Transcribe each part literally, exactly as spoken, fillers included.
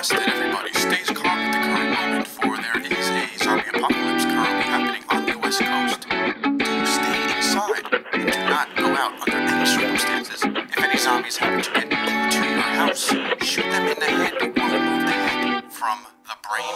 request that everybody stays calm at the current moment, for there is a zombie apocalypse currently happening on the West Coast. Do stay inside and do not go out under any circumstances. If any zombies happen to get into your house, shoot them in the head or remove the head from the brain.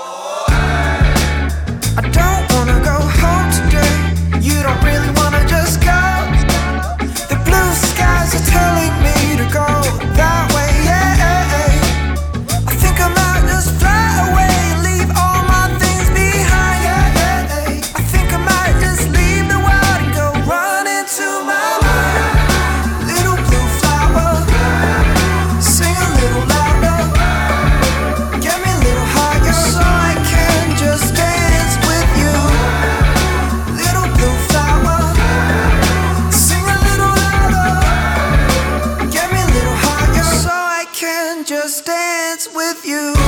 I don't wanna go home today. You don't really wanna just go. The blue skies are telling me to go that way, yeah. I think I might just fly away and leave all my things behind, yeah. I think I might just leave the world and go run into my mind. Little blue flower, sing a little louder, get me a little higher so I can just dance with you. Little blue flower, sing a little louder, get me a little higher so I can just dance with you.